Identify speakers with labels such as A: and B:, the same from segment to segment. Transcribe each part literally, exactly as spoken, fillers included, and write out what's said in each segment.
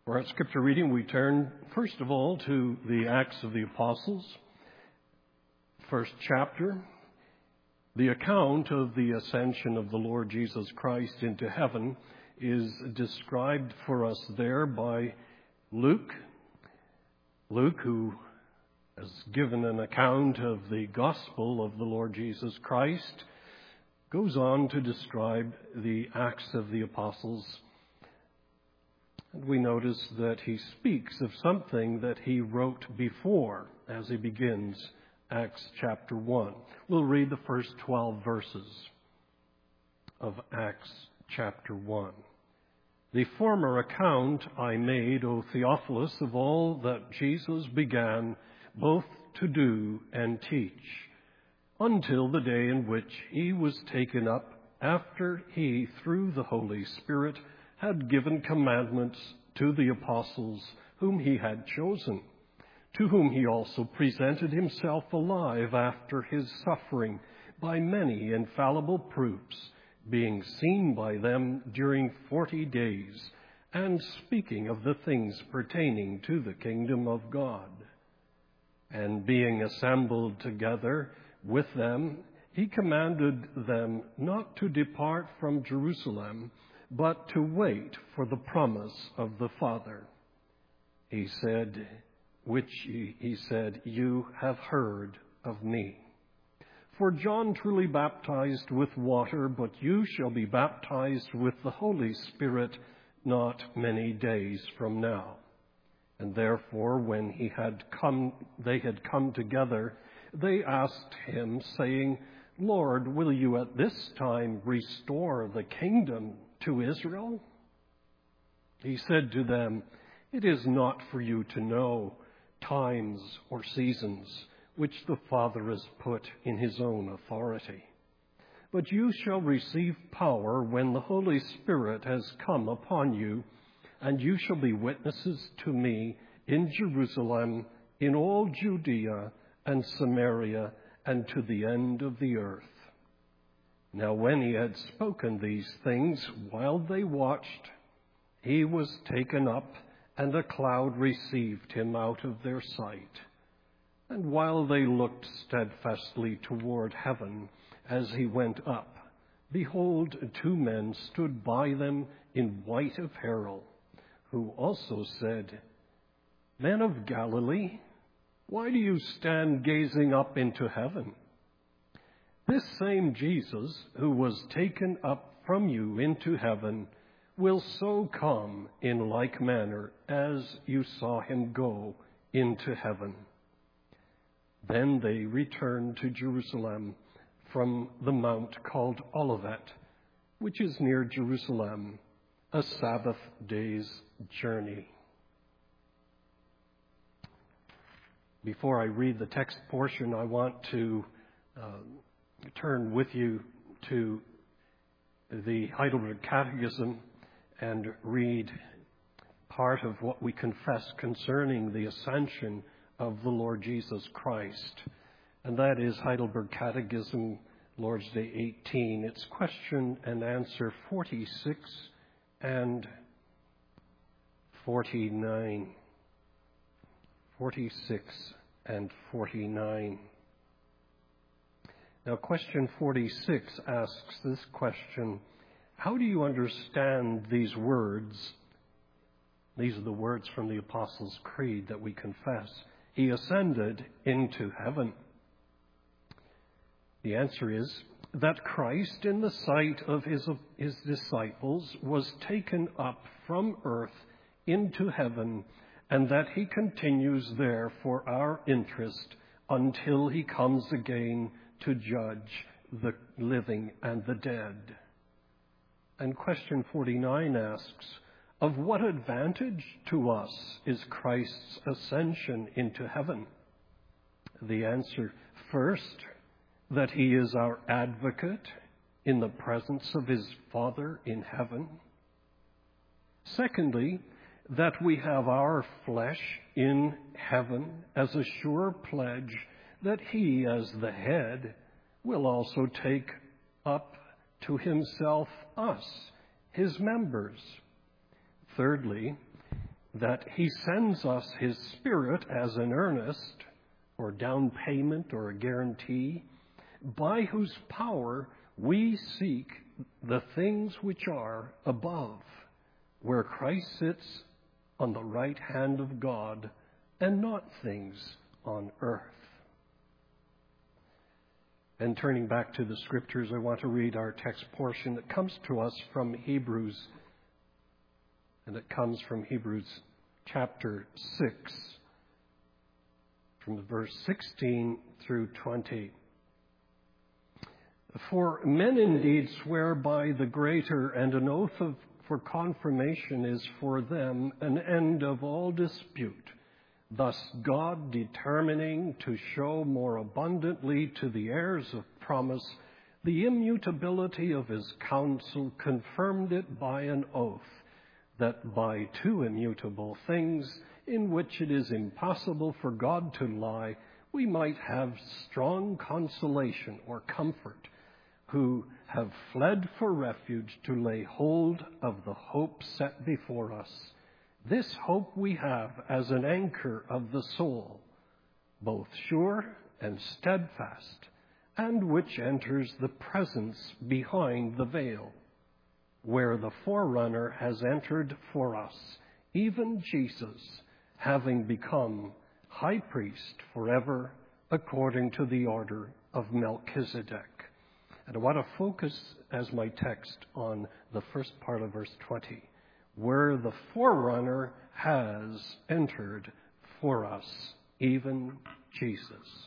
A: For our scripture reading, we turn first of all to the Acts of the Apostles, first chapter. The account of the ascension of the Lord Jesus Christ into heaven is described for us there by Luke. Luke, who has given an account of the gospel of the Lord Jesus Christ, goes on to describe the Acts of the Apostles. And we notice that he speaks of something that he wrote before as he begins Acts chapter one. We'll read the first twelve verses of Acts chapter one. The former account I made, O Theophilus, of all that Jesus began both to do and teach, until the day in which he was taken up, after he, through the Holy Spirit, had given commandments to the apostles whom he had chosen, to whom he also presented himself alive after his suffering by many infallible proofs, being seen by them during forty days, and speaking of the things pertaining to the kingdom of God. And being assembled together with them, he commanded them not to depart from Jerusalem, but to wait for the promise of the Father. He said, which he said, you have heard of me. For John truly baptized with water, but you shall be baptized with the Holy Spirit not many days from now. And therefore, when he had come, they had come together, they asked him, saying, Lord, will you at this time restore the kingdom to Israel? He said to them, it is not for you to know times or seasons which the Father has put in his own authority. But you shall receive power when the Holy Spirit has come upon you, and you shall be witnesses to me in Jerusalem, in all Judea and Samaria, and to the end of the earth. Now when he had spoken these things, while they watched, he was taken up, and a cloud received him out of their sight. And while they looked steadfastly toward heaven as he went up, behold, two men stood by them in white apparel, who also said, Men of Galilee, why do you stand gazing up into heaven? This same Jesus, who was taken up from you into heaven, will so come in like manner as you saw him go into heaven. Then they returned to Jerusalem from the mount called Olivet, which is near Jerusalem, a Sabbath day's journey. Before I read the text portion, I want to uh, turn with you to the Heidelberg Catechism and read part of what we confess concerning the ascension of the Lord Jesus Christ. And that is Heidelberg Catechism, Lord's Day eighteen. It's question and answer forty-six and forty-nine. forty-six and forty-nine. Now, question forty-six asks this question: how do you understand these words? These are the words from the Apostles' Creed that we confess. He ascended into heaven. The answer is that Christ, in the sight of his, his disciples, was taken up from earth into heaven, and that he continues there for our interest until he comes again to judge the living and the dead. And question forty-nine asks, of what advantage to us is Christ's ascension into heaven? The answer, first, that he is our advocate in the presence of his Father in heaven. Secondly, that we have our flesh in heaven as a sure pledge that he, as the head, will also take up to himself us, his members. Thirdly, that he sends us his Spirit as an earnest or down payment or a guarantee, by whose power we seek the things which are above, where Christ sits on the right hand of God, and not things on earth. And turning back to the Scriptures, I want to read our text portion that comes to us from Hebrews, and it comes from Hebrews chapter six, from verse sixteen through twenty. For men indeed swear by the greater, and an oath of, for confirmation is for them an end of all dispute. Thus God, determining to show more abundantly to the heirs of promise the immutability of his counsel, confirmed it by an oath, that by two immutable things, in which it is impossible for God to lie, we might have strong consolation or comfort, who have fled for refuge to lay hold of the hope set before us. This hope we have as an anchor of the soul, both sure and steadfast, and which enters the presence behind the veil, where the forerunner has entered for us, even Jesus, having become high priest forever, according to the order of Melchizedek. And I want to focus as my text on the first part of verse twenty, where the forerunner has entered for us, even Jesus.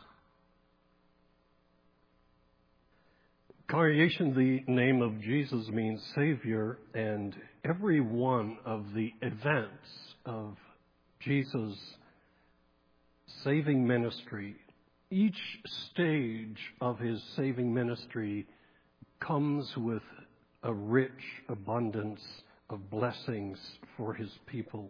A: Congregation, the name of Jesus means Savior, and every one of the events of Jesus' saving ministry, each stage of his saving ministry comes with a rich abundance of blessings for his people.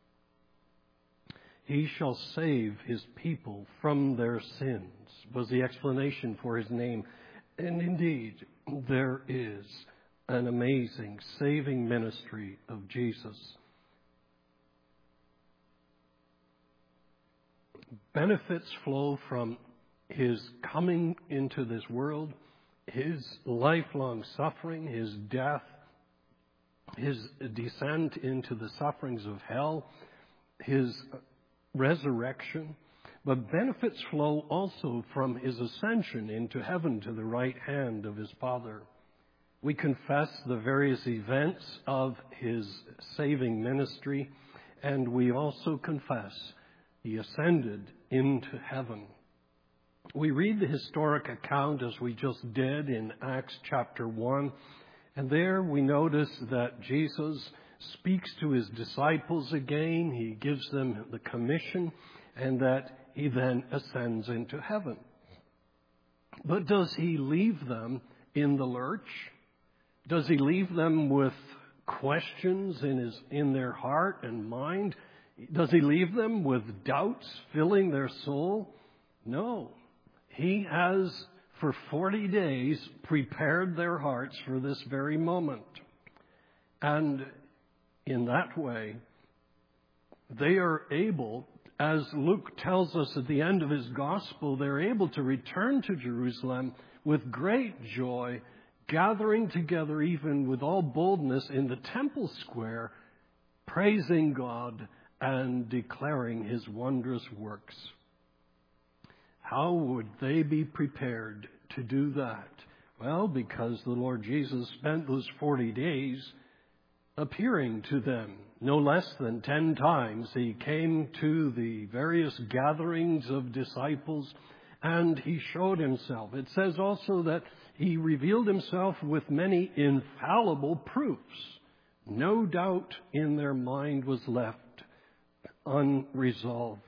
A: He shall save his people from their sins, was the explanation for his name. And indeed, there is an amazing saving ministry of Jesus. Benefits flow from his coming into this world, his lifelong suffering, his death, his descent into the sufferings of hell, his resurrection. But benefits flow also from his ascension into heaven to the right hand of his Father. We confess the various events of his saving ministry, and we also confess he ascended into heaven. We read the historic account as we just did in Acts chapter one, and there we notice that Jesus speaks to his disciples again. He gives them the commission, and that he then ascends into heaven. But does he leave them in the lurch? Does he leave them with questions in his in their heart and mind? Does he leave them with doubts filling their soul? No. He has, for forty days, prepared their hearts for this very moment. And in that way, they are able, as Luke tells us at the end of his gospel, they're able to return to Jerusalem with great joy, gathering together even with all boldness in the temple square, praising God and declaring his wondrous works. How would they be prepared to do that? Well, because the Lord Jesus spent those forty days appearing to them. No less than ten times he came to the various gatherings of disciples and he showed himself. It says also that he revealed himself with many infallible proofs. No doubt in their mind was left unresolved.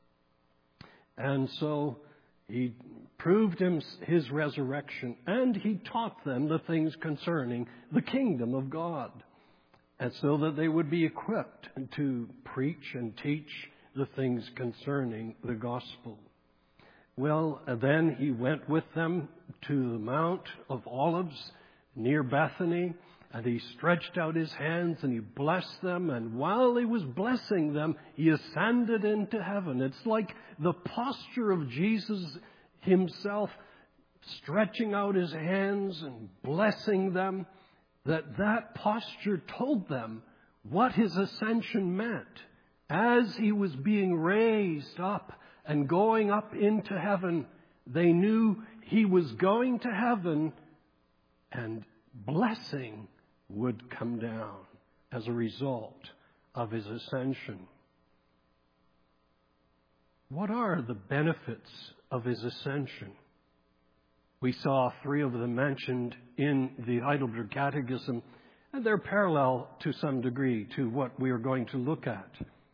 A: And so he proved him his resurrection, and he taught them the things concerning the kingdom of God, and so that they would be equipped to preach and teach the things concerning the gospel. Well, then he went with them to the Mount of Olives near Bethany, And he stretched out his hands and he blessed them. And while he was blessing them, he ascended into heaven. It's like the posture of Jesus himself, stretching out his hands and blessing them, that that posture told them what his ascension meant. As he was being raised up and going up into heaven, they knew he was going to heaven, and blessing would come down as a result of his ascension. What are the benefits of his ascension? We saw three of them mentioned in the Heidelberg Catechism, and they're parallel to some degree to what we are going to look at.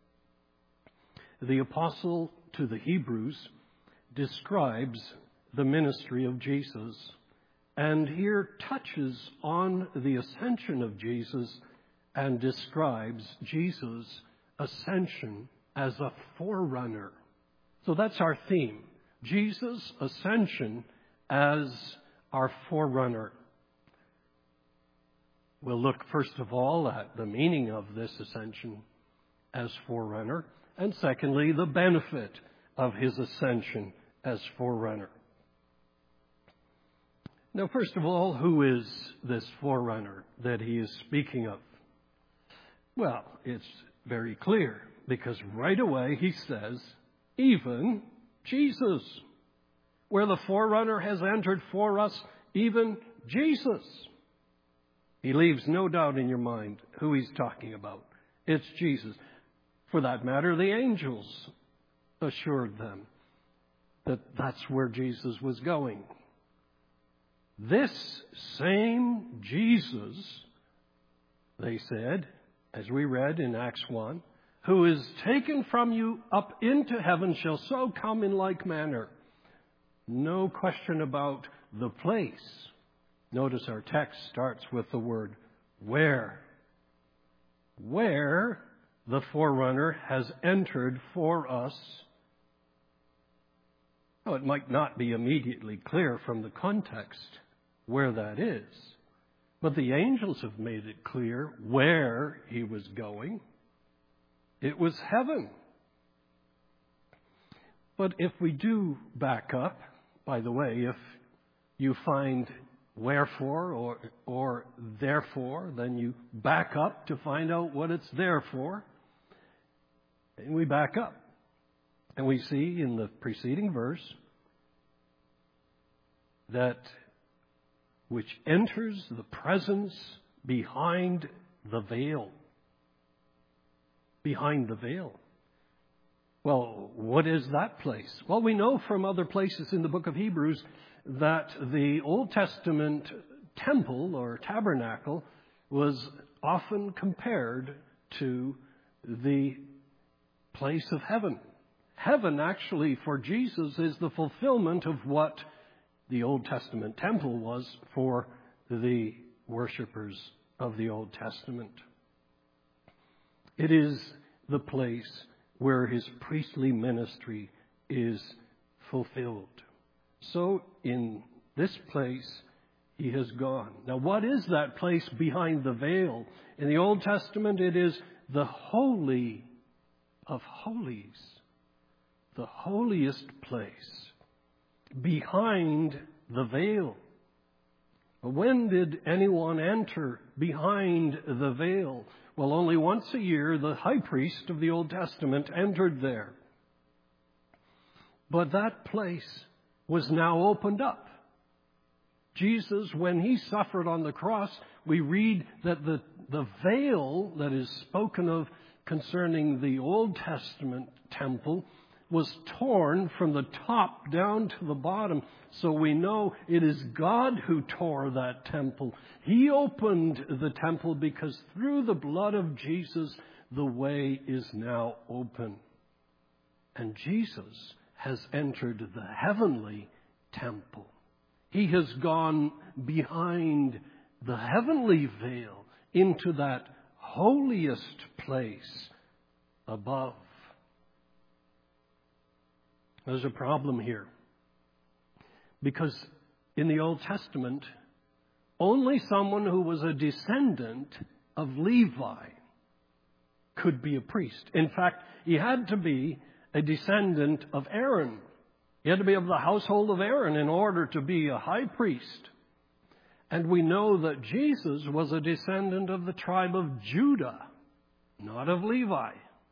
A: The apostle to the Hebrews describes the ministry of Jesus, and here touches on the ascension of Jesus and describes Jesus' ascension as a forerunner. So that's our theme, Jesus' ascension as our forerunner. We'll look first of all at the meaning of this ascension as forerunner, and secondly, the benefit of his ascension as forerunner. Now, first of all, who is this forerunner that he is speaking of? Well, it's very clear, because right away he says, even Jesus. Where the forerunner has entered for us, even Jesus. He leaves no doubt in your mind who he's talking about. It's Jesus. For that matter, the angels assured them that that's where Jesus was going. This same Jesus, they said, as we read in Acts one, who is taken from you up into heaven shall so come in like manner. No question about the place. Notice our text starts with the word where. Where the forerunner has entered for us. Now, it might not be immediately clear from the context where that is, but the angels have made it clear where he was going. It was heaven. But if we do back up, by the way, if you find wherefore or, or therefore, then you back up to find out what it's there for. And we back up. And we see in the preceding verse that which enters the presence behind the veil. Behind the veil. Well, what is that place? Well, we know from other places in the book of Hebrews that the Old Testament temple or tabernacle was often compared to the place of heaven. Heaven, actually, for Jesus is the fulfillment of what the Old Testament temple was for the worshipers of the Old Testament. It is the place where his priestly ministry is fulfilled. So in this place, he has gone. Now, what is that place behind the veil? In the Old Testament, it is the Holy of Holies, the holiest place, behind the veil. When did anyone enter behind the veil? Well, only once a year, the high priest of the Old Testament entered there. But that place was now opened up. Jesus, when he suffered on the cross, we read that the, the veil that is spoken of concerning the Old Testament temple was torn from the top down to the bottom. So we know it is God who tore that temple. He opened the temple because through the blood of Jesus, the way is now open. And Jesus has entered the heavenly temple. He has gone behind the heavenly veil into that holiest place above. There's a problem here. Because in the Old Testament, Only someone who was a descendant of Levi could be a priest. In fact, he had to be a descendant of Aaron. He had to be of the household of Aaron in order to be a high priest. And we know that Jesus was a descendant of the tribe of Judah, not of Levi.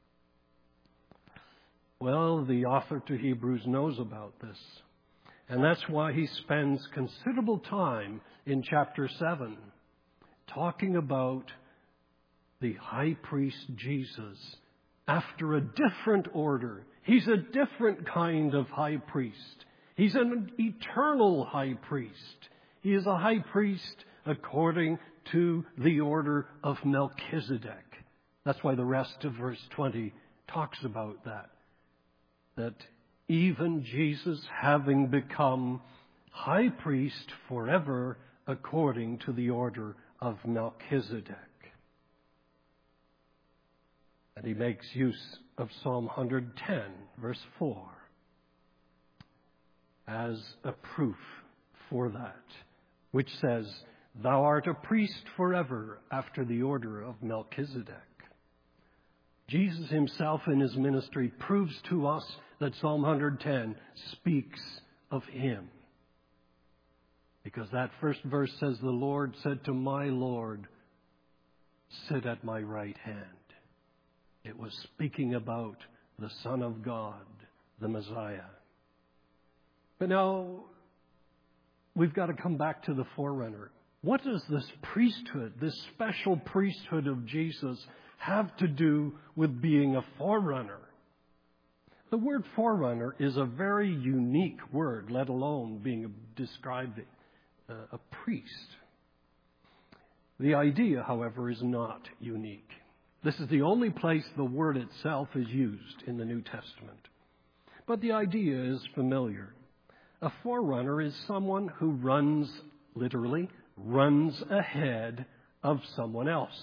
A: Well, the author to Hebrews knows about this. And that's why he spends considerable time in chapter seven talking about the high priest Jesus after a different order. He's a different kind of high priest. He's an eternal high priest. He is a high priest according to the order of Melchizedek. That's why the rest of verse twenty talks about that. That even Jesus, having become high priest forever according to the order of Melchizedek. And he makes use of Psalm one hundred ten, verse four, as a proof for that, which says, "Thou art a priest forever after the order of Melchizedek." Jesus himself in his ministry proves to us that Psalm one hundred ten speaks of him. Because that first verse says, "The Lord said to my Lord, sit at my right hand." It was speaking about the Son of God, the Messiah. But now we've got to come back to the forerunner. What does this priesthood, this special priesthood of Jesus, have to do with being a forerunner? The word forerunner is a very unique word, let alone being describing uh, a priest. The idea, however, is not unique. This is the only place the word itself is used in the New Testament. But the idea is familiar. A forerunner is someone who runs, literally, runs ahead of someone else.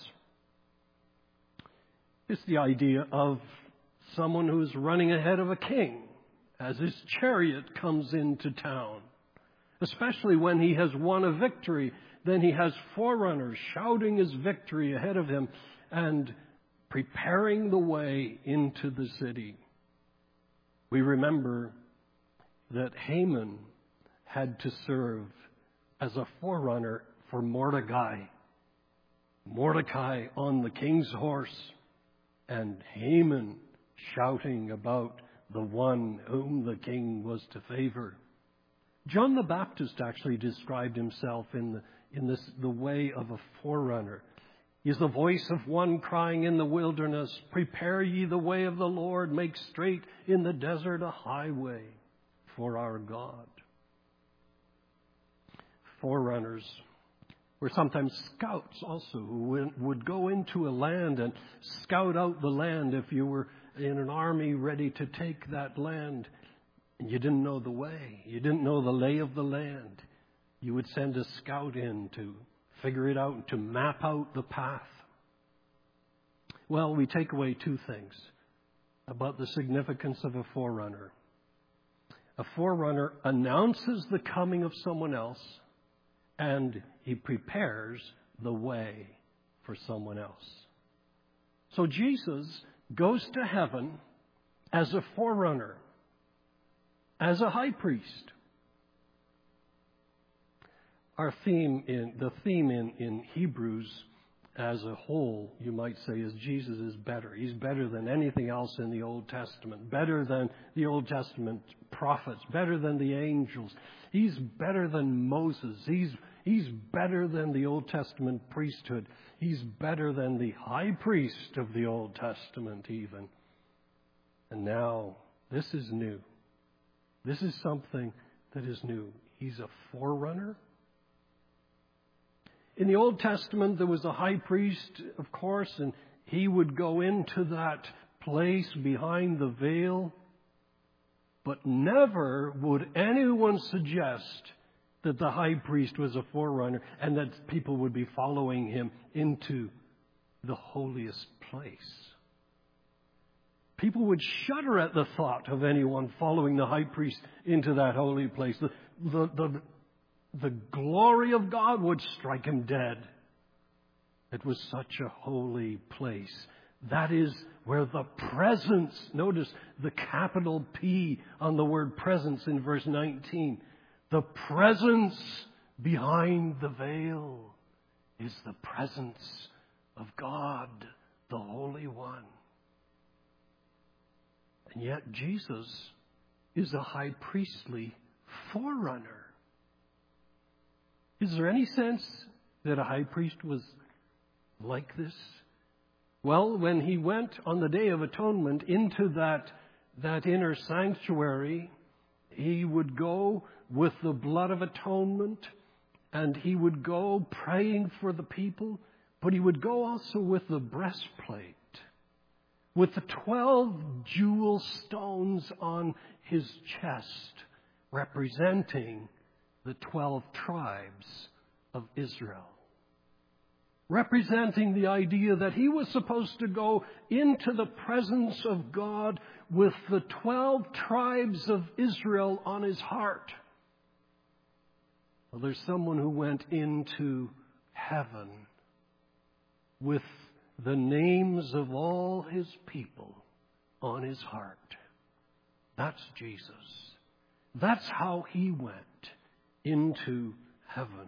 A: It's the idea of someone who's running ahead of a king as his chariot comes into town. Especially when he has won a victory, then he has forerunners shouting his victory ahead of him and preparing the way into the city. We remember that Haman had to serve as a forerunner for Mordecai. Mordecai on the king's horse, and Haman shouting about the one whom the king was to favor. John the Baptist actually described himself in the, in this, the way of a forerunner. He is the voice of one crying in the wilderness, "Prepare ye the way of the Lord, make straight in the desert a highway for our God." Forerunners were sometimes scouts also, who would go into a land and scout out the land if you were in an army ready to take that land and you didn't know the way. You didn't know the lay of the land. You would send a scout in to figure it out and to map out the path. Well, we take away two things about the significance of a forerunner. A forerunner announces the coming of someone else, and he prepares the way for someone else. So Jesus goes to heaven as a forerunner, as a high priest. Our theme in the theme in, in Hebrews as a whole, you might say, is Jesus is better. He's better than anything else in the Old Testament, better than the Old Testament prophets, better than the angels. He's better than Moses. He's He's better than the Old Testament priesthood. He's better than the high priest of the Old Testament even. And now, this is new. This is something that is new. He's a forerunner. In the Old Testament, there was a high priest, of course, and he would go into that place behind the veil. But never would anyone suggest that the high priest was a forerunner and that people would be following him into the holiest place. People would shudder at the thought of anyone following the high priest into that holy place. The, the, the the glory of God would strike him dead. It was such a holy place. That is where the presence, notice the capital P on the word presence in verse nineteen. The presence behind the veil is the presence of God, the Holy One. And yet Jesus is a high priestly forerunner. Is there any sense that a high priest was like this? Well, when he went on the Day of Atonement into that, that inner sanctuary, he would go with the blood of atonement, and he would go praying for the people, but he would go also with the breastplate, with the twelve jewel stones on his chest, representing the twelve tribes of Israel. Representing the idea that he was supposed to go into the presence of God with the twelve tribes of Israel on his heart. Well, there's someone who went into heaven with the names of all his people on his heart. That's Jesus. That's how he went into heaven.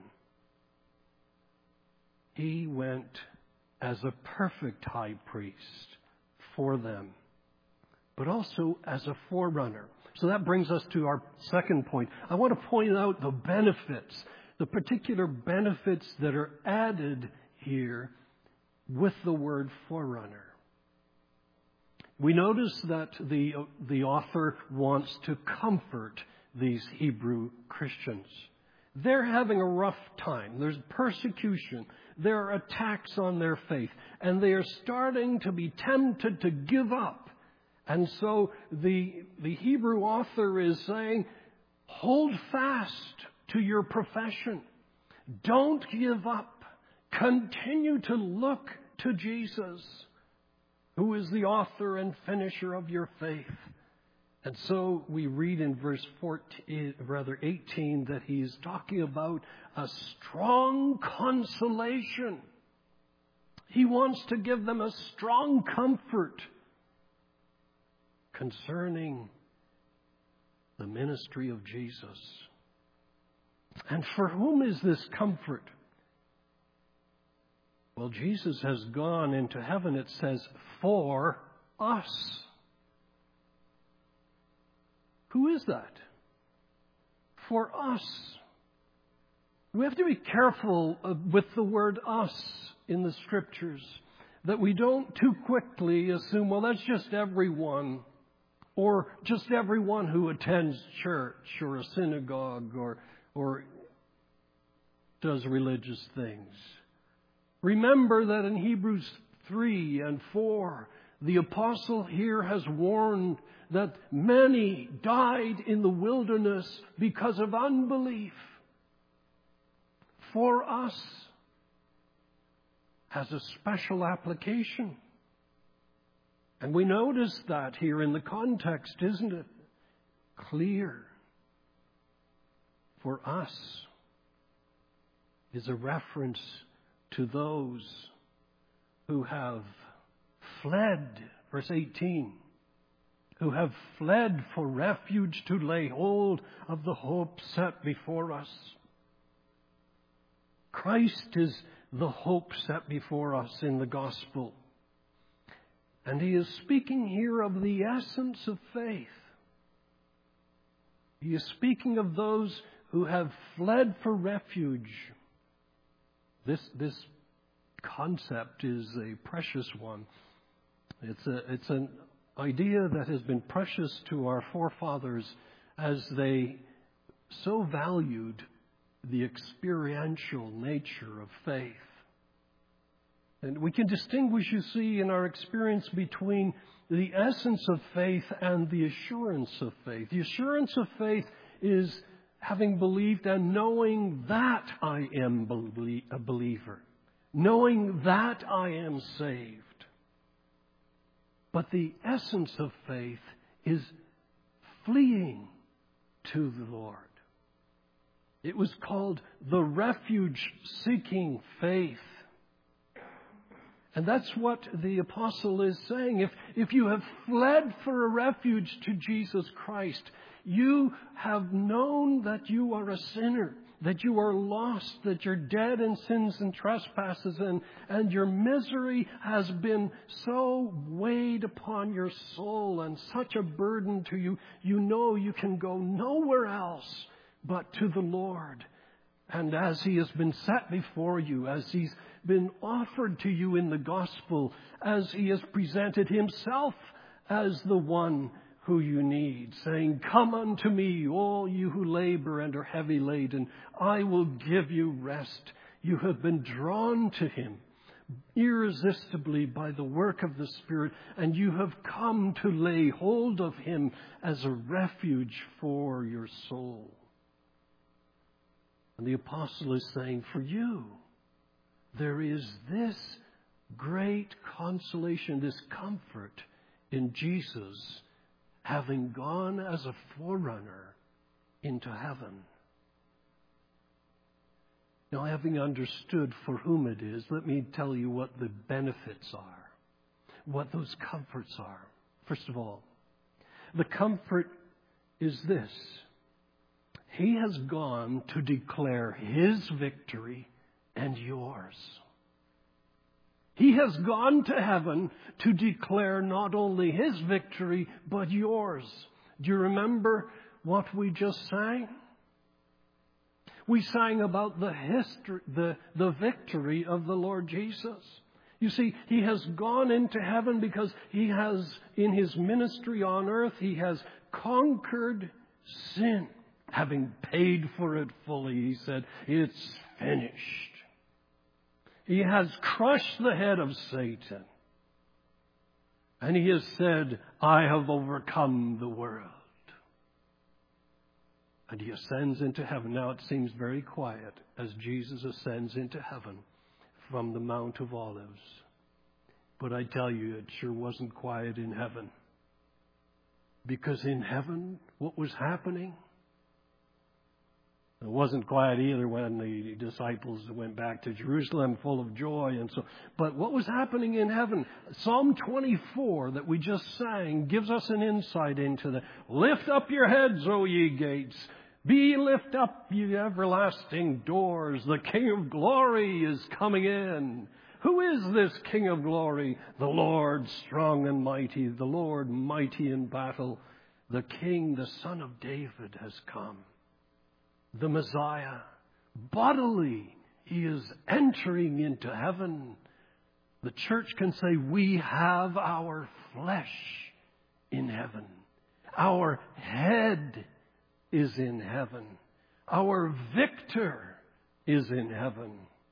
A: He went as a perfect high priest for them, but also as a forerunner. So that brings us to our second point. I want to point out the benefits, the particular benefits that are added here with the word forerunner. We notice that the, the author wants to comfort these Hebrew Christians. They're having a rough time. There's persecution. There are attacks on their faith. And they are starting to be tempted to give up. And so the, the Hebrew author is saying, hold fast to your profession. Don't give up. Continue to look to Jesus, who is the author and finisher of your faith. And so we read in verse fourteen, rather eighteen, that he's talking about a strong consolation. He wants to give them a strong comfort concerning the ministry of Jesus. And for whom is this comfort? Well, Jesus has gone into heaven, it says, for us. Who is that? For us. We have to be careful with the word us in the Scriptures, that we don't too quickly assume, well, that's just everyone, or just everyone who attends church or a synagogue or, or does religious things. Remember that in Hebrews three and four, the apostle here has warned that many died in the wilderness because of unbelief. For us, has a special application. And we notice that here in the context, isn't it? Clear. For us is a reference to those who have fled, verse eighteen, who have fled for refuge to lay hold of the hope set before us. Christ is the hope set before us in the gospel. And he is speaking here of the essence of faith. He is speaking of those who have fled for refuge. This, this concept is a precious one. It's a, it's an idea that has been precious to our forefathers as they so valued the experiential nature of faith. And we can distinguish, you see, in our experience between the essence of faith and the assurance of faith. The assurance of faith is having believed and knowing that I am a believer, knowing that I am saved. But the essence of faith is fleeing to the Lord. It was called the refuge-seeking faith. And that's what the apostle is saying. If, if you have fled for a refuge to Jesus Christ, you have known that you are a sinner, that you are lost, that you're dead in sins and trespasses, and, and your misery has been so weighed upon your soul and such a burden to you, you know you can go nowhere else but to the Lord. And as He has been set before you, as He's been offered to you in the gospel, as He has presented Himself as the one who you need, saying, "Come unto me, all you who labor and are heavy laden, I will give you rest." You have been drawn to Him irresistibly by the work of the Spirit, and you have come to lay hold of Him as a refuge for your soul. And the apostle is saying, for you, there is this great consolation, this comfort in Jesus, having gone as a forerunner into heaven. Now, having understood for whom it is, let me tell you what the benefits are, what those comforts are. First of all, the comfort is this: He has gone to declare His victory and yours. He has gone to heaven to declare not only His victory, but yours. Do you remember what we just sang? We sang about the history, the, the victory of the Lord Jesus. You see, He has gone into heaven because He has, in His ministry on earth, He has conquered sin. Having paid for it fully, He said, "It's finished." He has crushed the head of Satan. And He has said, "I have overcome the world." And He ascends into heaven. Now it seems very quiet as Jesus ascends into heaven from the Mount of Olives. But I tell you, it sure wasn't quiet in heaven. Because in heaven, what was happening? It wasn't quiet either when the disciples went back to Jerusalem full of joy and so. But what was happening in heaven? Psalm twenty-four that we just sang gives us an insight into that. "Lift up your heads, O ye gates. Be lift up, ye everlasting doors. The King of glory is coming in." Who is this King of glory? The Lord strong and mighty, the Lord mighty in battle. The King, the Son of David, has come. The Messiah, bodily, He is entering into heaven. The church can say, we have our flesh in heaven. Our head is in heaven. Our victor is in heaven,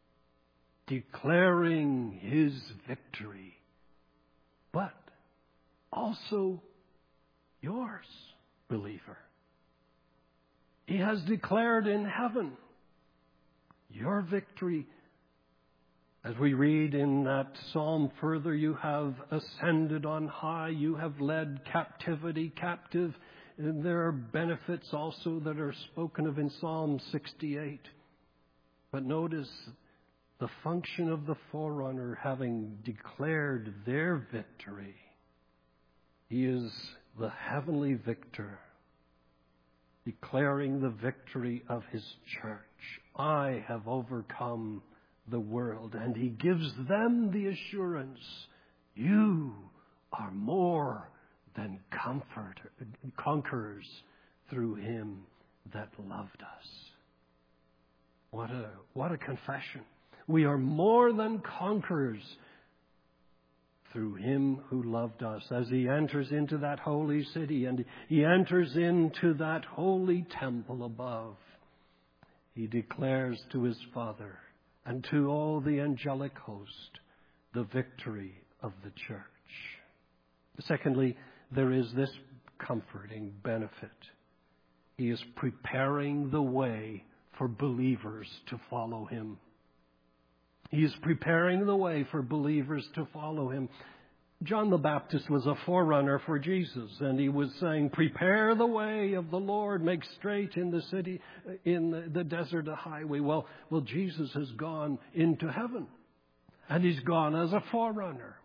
A: declaring His victory. But also yours, believer. He has declared in heaven your victory. As we read in that psalm further, you have ascended on high. You have led captivity captive. And there are benefits also that are spoken of in Psalm sixty-eight. But notice the function of the forerunner, having declared their victory. He is the heavenly victor, declaring the victory of His church. I have overcome the world. And He gives them the assurance, you are more than comfort, conquerors through Him that loved us. What a, what a confession. We are more than conquerors through Him who loved us. As He enters into that holy city and He enters into that holy temple above, He declares to His Father and to all the angelic host the victory of the church. Secondly, there is this comforting benefit. He is preparing the way for believers to follow Him. He is preparing the way for believers to follow Him. John the Baptist was a forerunner for Jesus, and he was saying, prepare the way of the Lord, make straight in the city, in the desert a highway. Well, well, Jesus has gone into heaven, and he's gone as a forerunner.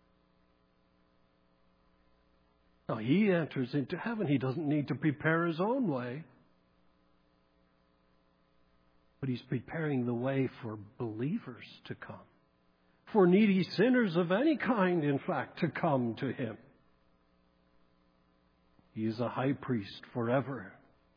A: Now, he enters into heaven. He doesn't need to prepare his own way, but he's preparing the way for believers to come. For needy sinners of any kind, in fact, to come to him. He is a high priest forever.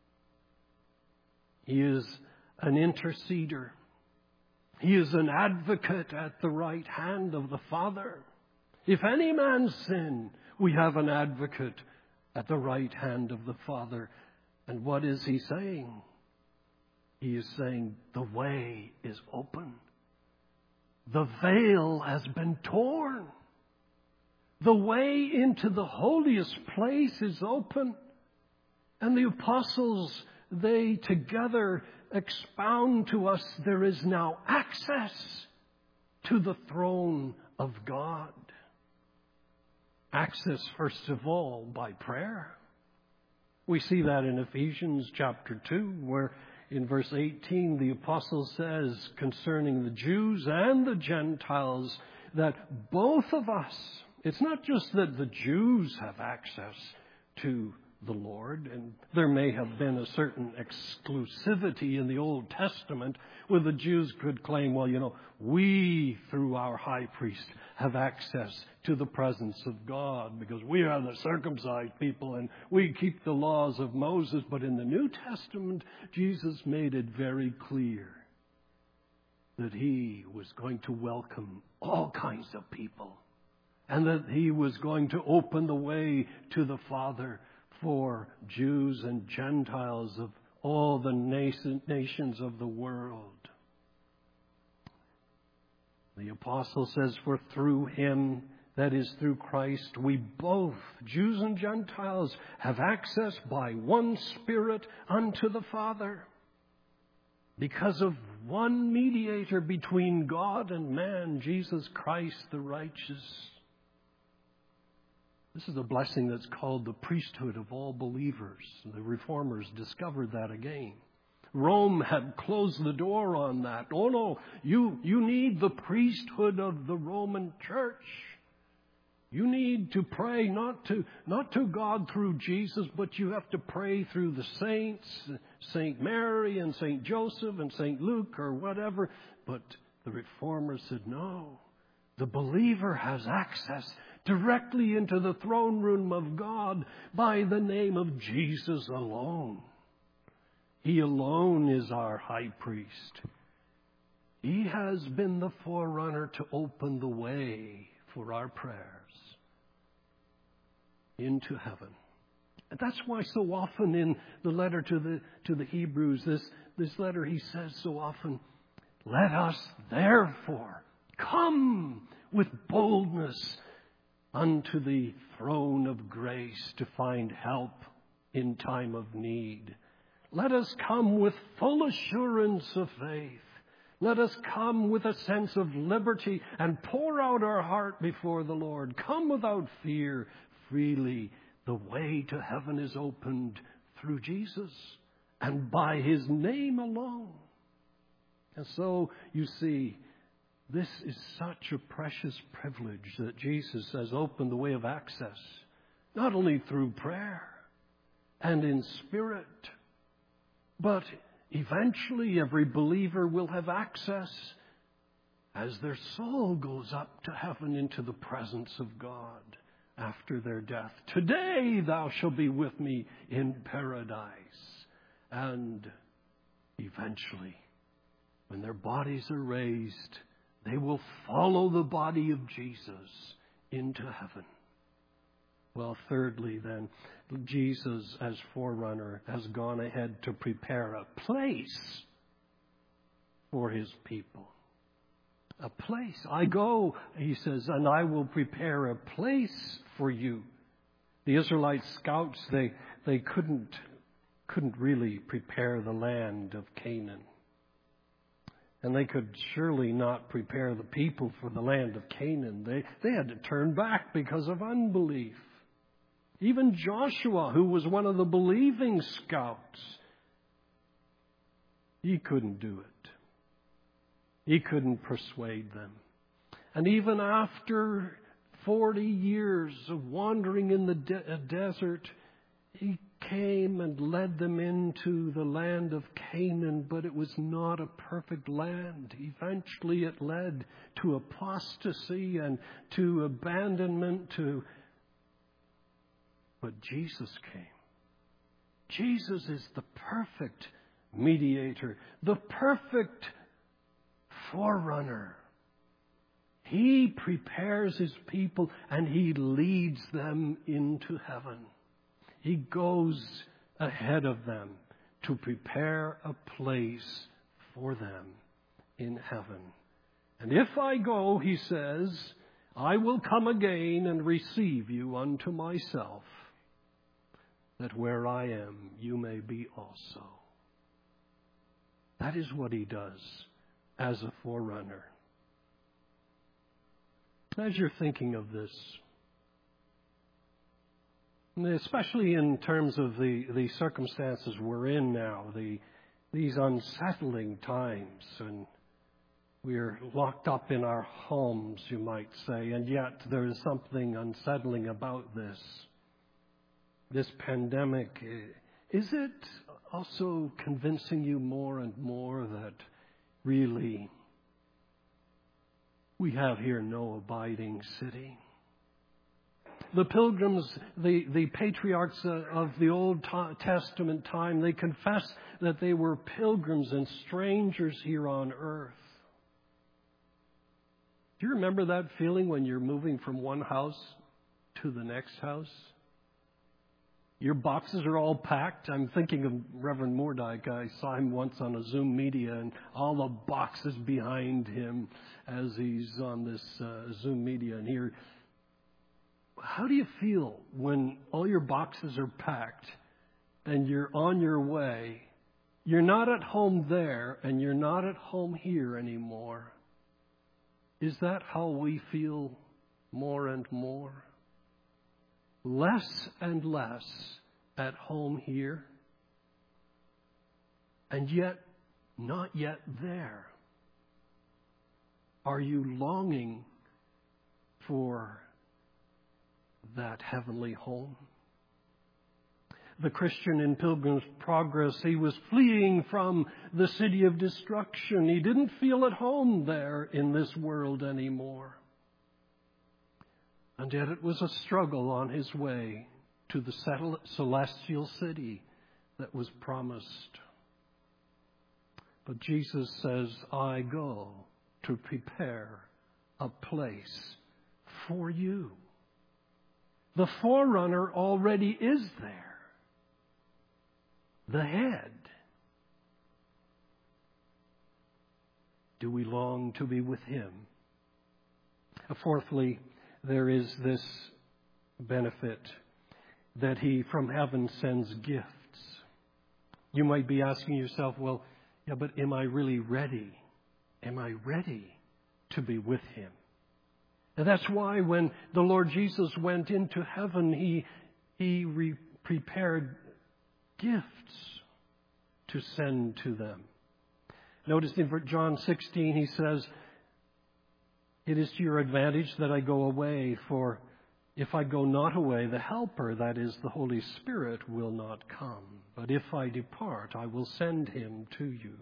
A: He is an interceder. He is an advocate at the right hand of the Father. If any man sin, we have an advocate at the right hand of the Father. And what is he saying? He is saying the way is open. The veil has been torn. The way into the holiest place is open. And the apostles, they together expound to us there is now access to the throne of God. Access, first of all, by prayer. We see that in Ephesians chapter two, where in verse eighteen, the apostle says concerning the Jews and the Gentiles that both of us, it's not just that the Jews have access to the Lord, and there may have been a certain exclusivity in the Old Testament where the Jews could claim, well, you know, we, through our high priest, have access to the presence of God because we are the circumcised people and we keep the laws of Moses. But in the New Testament, Jesus made it very clear that he was going to welcome all kinds of people and that he was going to open the way to the Father for Jews and Gentiles of all the nations of the world. The apostle says, for through him, that is through Christ, we both, Jews and Gentiles, have access by one Spirit unto the Father. Because of one mediator between God and man, Jesus Christ the righteous. This is a blessing that's called the priesthood of all believers. The Reformers discovered that again. Rome had closed the door on that. Oh no, you, you need the priesthood of the Roman Church. You need to pray not to, not to God through Jesus, but you have to pray through the saints, Saint Mary and Saint Joseph and Saint Luke or whatever. But the Reformers said, no, the believer has access directly into the throne room of God by the name of Jesus alone. He alone is our high priest. He has been the forerunner to open the way for our prayers into heaven. And that's why so often in the letter to the to the Hebrews, this, this letter he says so often, let us therefore come with boldness unto the throne of grace to find help in time of need. Let us come with full assurance of faith. Let us come with a sense of liberty and pour out our heart before the Lord. Come without fear, freely. The way to heaven is opened through Jesus and by his name alone. And so, you see, this is such a precious privilege that Jesus has opened the way of access, not only through prayer and in spirit, but eventually every believer will have access as their soul goes up to heaven into the presence of God after their death. Today thou shalt be with me in paradise. And eventually, when their bodies are raised, they will follow the body of Jesus into heaven. Well, thirdly then, Jesus as forerunner has gone ahead to prepare a place for his people. A place. I go, he says, and I will prepare a place for you. The Israelite scouts, they they couldn't couldn't really prepare the land of Canaan. And they could surely not prepare the people for the land of Canaan. They, they had to turn back because of unbelief. Even Joshua, who was one of the believing scouts, he couldn't do it. He couldn't persuade them. And even after forty years of wandering in the de- desert, he came and led them into the land of Canaan, but it was not a perfect land. Eventually it led to apostasy and to abandonment, to but Jesus came. Jesus is the perfect mediator, the perfect forerunner. He prepares his people and he leads them into heaven. He goes ahead of them to prepare a place for them in heaven. And if I go, he says, I will come again and receive you unto myself, that where I am, you may be also. That is what he does as a forerunner. As you're thinking of this, especially in terms of the, the circumstances we're in now, the these unsettling times, and we're locked up in our homes, you might say, and yet there is something unsettling about this. This pandemic, is it also convincing you more and more that really we have here no abiding city? The pilgrims, the, the patriarchs of the Old Testament time, they confess that they were pilgrims and strangers here on earth. Do you remember that feeling when you're moving from one house to the next house? Your boxes are all packed. I'm thinking of Reverend Mordyke. I saw him once on a Zoom media, and all the boxes behind him as he's on this uh, Zoom media. And here, how do you feel when all your boxes are packed and you're on your way? You're not at home there, and you're not at home here anymore. Is that how we feel more and more? Less and less at home here, and yet not yet there. Are you longing for that heavenly home? The Christian in Pilgrim's Progress, he was fleeing from the city of destruction. He didn't feel at home there in this world anymore. And yet it was a struggle on his way to the celestial city that was promised. But Jesus says, I go to prepare a place for you. The forerunner already is there. The head. Do we long to be with him? Fourthly, there is this benefit that he from heaven sends gifts. You might be asking yourself, well, yeah, but am I really ready? Am I ready to be with him? And that's why when the Lord Jesus went into heaven, he, he re- prepared gifts to send to them. Notice in John sixteen, he says, it is to your advantage that I go away, for if I go not away, the Helper, that is the Holy Spirit, will not come. But if I depart, I will send him to you.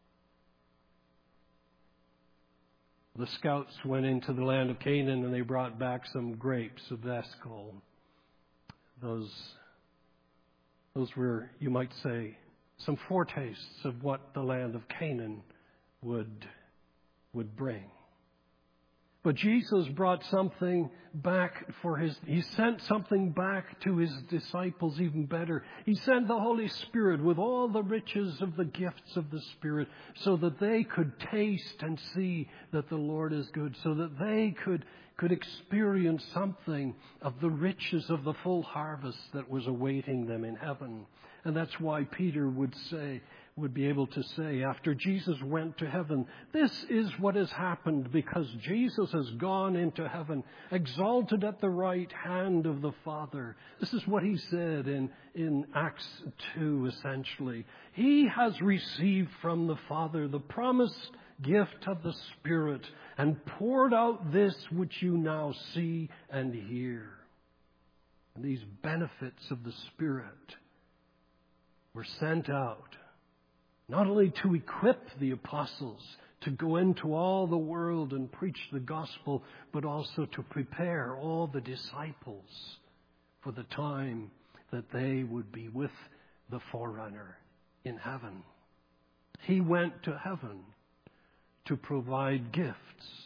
A: The scouts went into the land of Canaan and they brought back some grapes of Eshcol. Those, those were, you might say, some foretastes of what the land of Canaan would, would bring. But Jesus brought something back for his, he sent something back to his disciples even better. He sent the Holy Spirit with all the riches of the gifts of the Spirit so that they could taste and see that the Lord is good, so that they could, could experience something of the riches of the full harvest that was awaiting them in heaven. And that's why Peter would say, would be able to say after Jesus went to heaven, this is what has happened because Jesus has gone into heaven, exalted at the right hand of the Father. This is what he said in, in Acts two, essentially. He has received from the Father the promised gift of the Spirit and poured out this which you now see and hear. And these benefits of the Spirit were sent out not only to equip the apostles to go into all the world and preach the gospel, but also to prepare all the disciples for the time that they would be with the forerunner in heaven. He went to heaven to provide gifts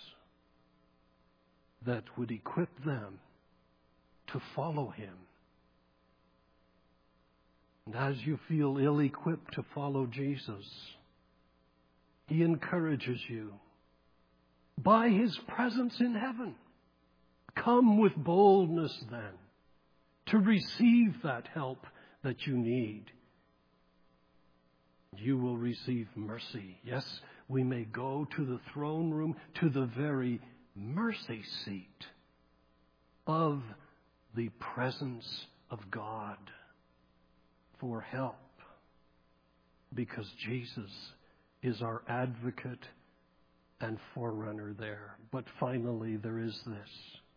A: that would equip them to follow him. And as you feel ill-equipped to follow Jesus, he encourages you by his presence in heaven. Come with boldness then to receive that help that you need. You will receive mercy. Yes, we may go to the throne room, to the very mercy seat of the presence of God for help, because Jesus is our advocate and forerunner there. But finally, there is this.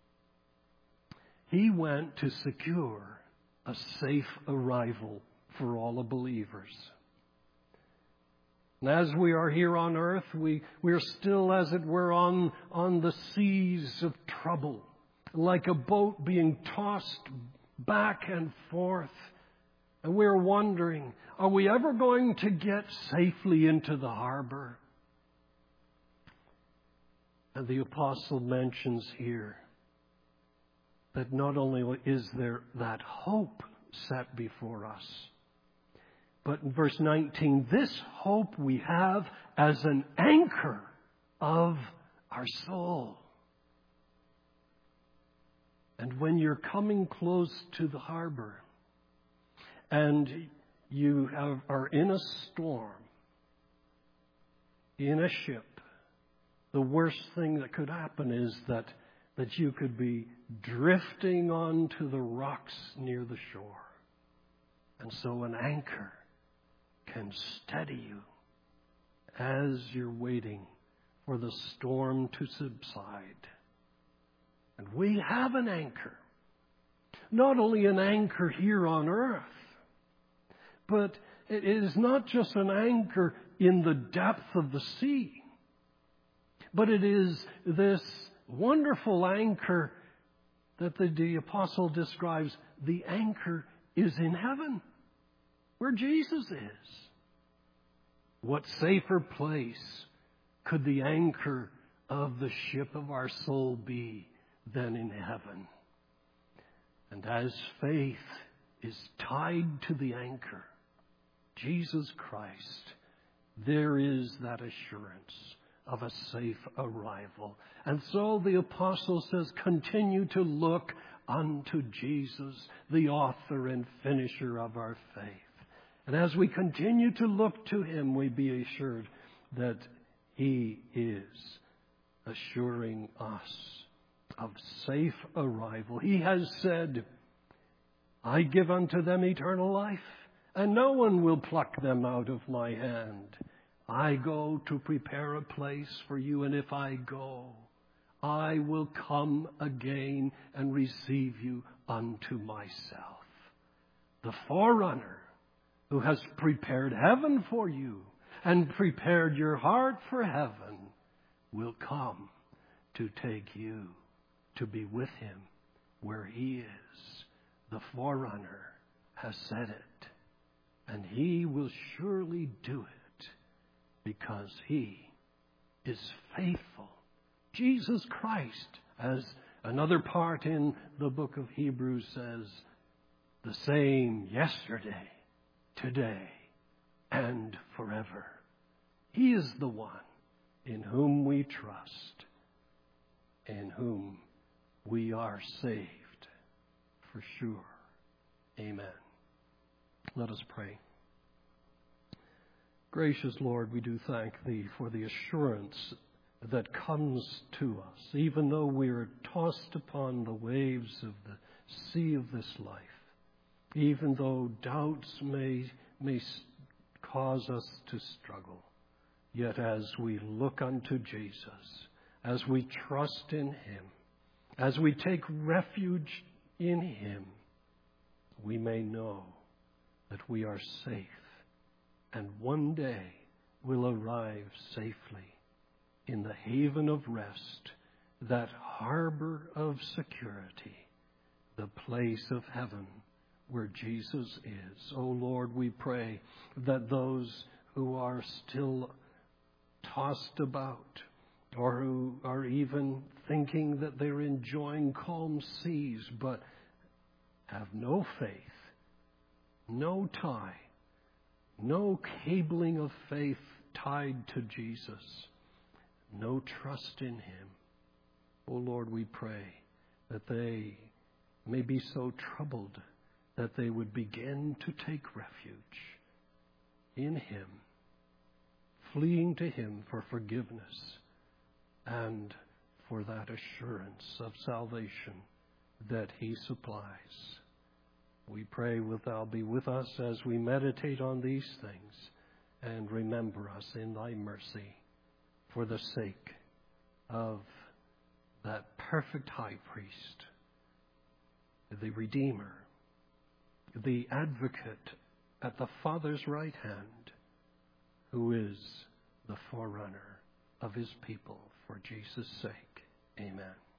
A: He went to secure a safe arrival for all the believers. And as we are here on earth, we, we are still, as it were, on, on the seas of trouble, like a boat being tossed back and forth. And we're wondering, are we ever going to get safely into the harbor? And the apostle mentions here that not only is there that hope set before us, but in verse nineteen, this hope we have as an anchor of our soul. And when you're coming close to the harbor and you have, are in a storm, in a ship, the worst thing that could happen is that, that you could be drifting onto the rocks near the shore. And so an anchor can steady you as you're waiting for the storm to subside. And we have an anchor. Not only an anchor here on earth, but it is not just an anchor in the depth of the sea, but it is this wonderful anchor that the, the apostle describes. The anchor is in heaven, where Jesus is. What safer place could the anchor of the ship of our soul be than in heaven? And as faith is tied to the anchor, Jesus Christ, there is that assurance of a safe arrival. And so the apostle says, continue to look unto Jesus, the author and finisher of our faith. And as we continue to look to him, we be assured that he is assuring us of safe arrival. He has said, I give unto them eternal life, and no one will pluck them out of my hand. I go to prepare a place for you, and if I go, I will come again and receive you unto myself. The forerunner who has prepared heaven for you and prepared your heart for heaven will come to take you to be with him where he is. The forerunner has said it, and he will surely do it because he is faithful. Jesus Christ, as another part in the book of Hebrews says, the same yesterday, today, and forever. He is the one in whom we trust, in whom we are saved for sure. Amen. Let us pray. Gracious Lord, we do thank Thee for the assurance that comes to us, even though we are tossed upon the waves of the sea of this life, even though doubts may, may cause us to struggle. Yet as we look unto Jesus, as we trust in Him, as we take refuge in Him, we may know that we are safe and one day will arrive safely in the haven of rest, that harbor of security, the place of heaven where Jesus is. Oh Lord, we pray that those who are still tossed about, or who are even thinking that they're enjoying calm seas, but have no faith, no tie, no cabling of faith tied to Jesus, no trust in Him. Oh Lord, we pray that they may be so troubled that they would begin to take refuge in Him, fleeing to Him for forgiveness and for that assurance of salvation that He supplies. We pray wilt Thou be with us as we meditate on these things, and remember us in Thy mercy for the sake of that perfect high priest, the Redeemer, the advocate at the Father's right hand, who is the forerunner of His people, for Jesus' sake. Amen.